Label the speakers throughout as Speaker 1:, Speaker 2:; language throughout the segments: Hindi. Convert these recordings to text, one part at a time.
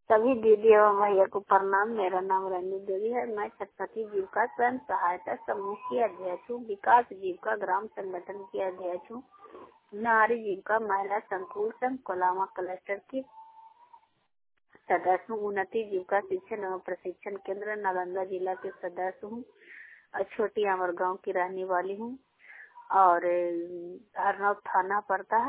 Speaker 1: सभी दीदी एवं भैया को प्रणाम। मेरा नाम रंजू देवी है। मैं छत्रपति जीविका स्वयं सहायता समूह की अध्यक्ष हूँ। विकास जीविका ग्राम संगठन की अध्यक्ष हूँ। नारी जीविका महिला संकुल संघ कोलामा क्लस्टर की सदस्य हूँ। उन्नति जीविका शिक्षण एवं प्रशिक्षण केंद्र नालंदा जिला के सदस्य हूँ और छोटी अमर गाँव की रहने वाली हूँ और हरनौत थाना पड़ता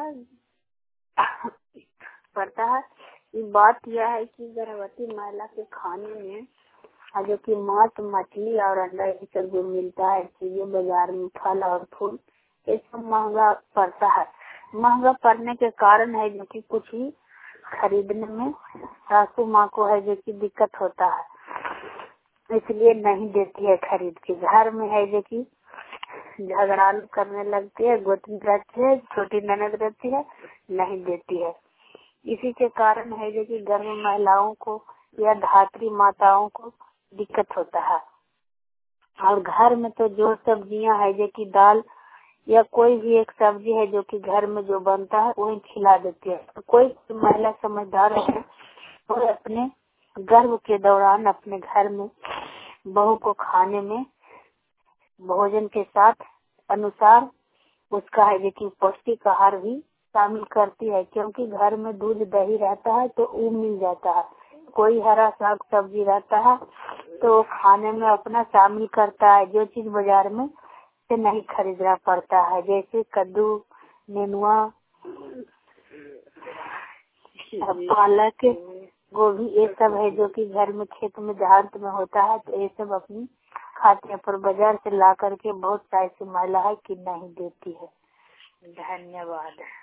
Speaker 1: है। बात यह है कि गर्भवती महिला के खाने में जो कि मांस मछली और अंडा ये सब जो मिलता है चीजें बाजार में फल और फूल ये सब महंगा पड़ता है। महंगा पड़ने के कारण है जो कि कुछ ही खरीदने में सासू माँ को है जो कि दिक्कत होता है, इसलिए नहीं देती है खरीद के। घर में है जो कि झगड़ा करने लगती है, गोतनी रहती है, छोटी ननद रहती है, नहीं देती है। इसी के कारण है जो कि गर्भ महिलाओं को या धात्री माताओं को दिक्कत होता है। और घर में तो जो सब्जियां है जो कि दाल या कोई भी एक सब्जी है जो कि घर में जो बनता है वही खिला देती है। तो कोई महिला समझदार है और अपने गर्भ के दौरान अपने घर में बहू को खाने में भोजन के साथ अनुसार उसका है जो कि पौष्टिक आहार भी शामिल करती है, क्योंकि घर में दूध दही रहता है तो वो मिल जाता है। कोई हरा साग सब्जी रहता है तो खाने में अपना शामिल करता है, जो चीज बाजार में से नहीं खरीदना पड़ता है, जैसे कद्दू, नेनुआ, पालक, गोभी ये सब है जो कि घर में खेत में देहात में होता है। तो ये सब अपनी खाते पर बाजार से ला करके बहुत सा ऐसी महिला है कि नहीं देती है। धन्यवाद।